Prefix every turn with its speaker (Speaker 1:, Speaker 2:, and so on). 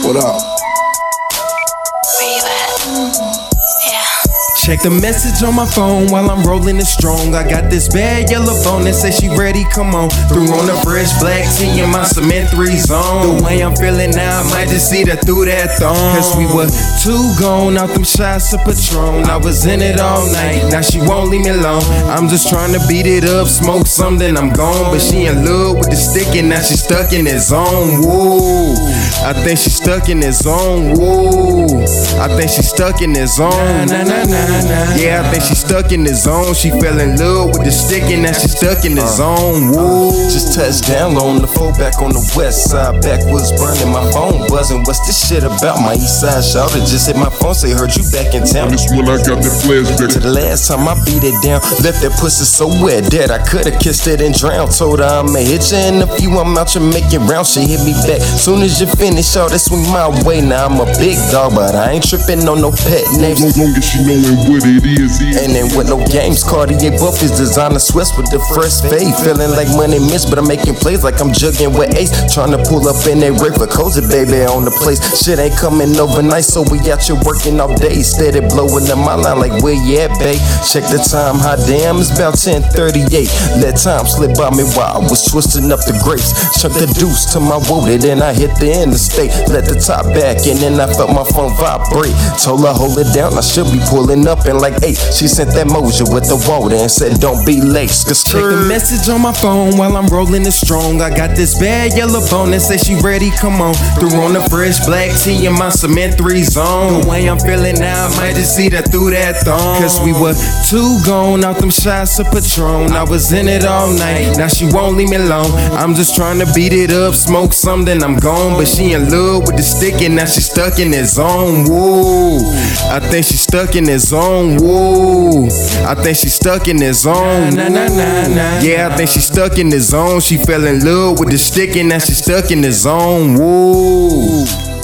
Speaker 1: What up?
Speaker 2: Where you at? Yeah.
Speaker 3: Check the message on my phone while I'm rolling it strong. I got this bad yellow bone that says she ready, come on. Threw on the fresh black tee in my cement 3 zone. The way I'm feeling now, I might just see her through that thong. Cause we were too gone out them shots of Patron. I was in it all night, now she won't leave me alone. I'm just trying to beat it up, smoke something, I'm gone. But she in love with the stick and now she stuck in that zone. Whoa, I think she stuck in that zone. Whoa, I think she stuck in that zone. Yeah, I think she stuck in the zone. She fell in love with the stick and now she stuck in the zone. Whoa.
Speaker 4: Just touched down on the floor back on the west side. Backwoods burning, my phone buzzing. What's this shit about? My east side shouted, just hit my phone, say heard you back in town.
Speaker 1: This when I got that flashback
Speaker 4: To the last time I beat it down, left that pussy so wet that I could've kissed it and drowned. Told her I'ma hit you in a few, I'm out here making rounds. She hit me back, soon as you finish, all that swing my way. Now I'm a big dog, but I ain't tripping on no pet names.
Speaker 1: as long as she knowin' what it is.
Speaker 4: And then with no games, Cartier buff is designer Swiss with the fresh fade. Feeling like money missed, but I'm making plays like I'm jugging with Ace. Trying to pull up in that rig for cozy, baby, on the place. Shit ain't coming overnight, so we out here working all day. Steady blowing up my line like where you at, babe? Check the time, hot damn, it's about 10:38. Let time slip by me while I was twisting up the grapes. Chuck the deuce to my wounded, then I hit the interstate. Let the top back, and then I felt my phone vibrate. Told her hold it down, I should be pulling up in like 8. She sent that mojo with the water and said don't be late.
Speaker 3: Check the message on my phone while I'm rolling it strong. I got this bad yellow bone that says she ready, come on. Threw on the fresh black tee in my cement 3 zone. The way I'm feeling now, I might just see her through that thong. Cause we were too gone out them shots of Patron. I was in it all night, now she won't leave me alone. I'm just trying to beat it up, smoke something, I'm gone. But she in love with the stick and now she stuck in that zone. Whoa, I think she stuck in that zone. Whoa, I think she stuck in that zone. Yeah, I think she stuck in the zone. She fell in love with the stick and now she stuck in the zone. Whoa.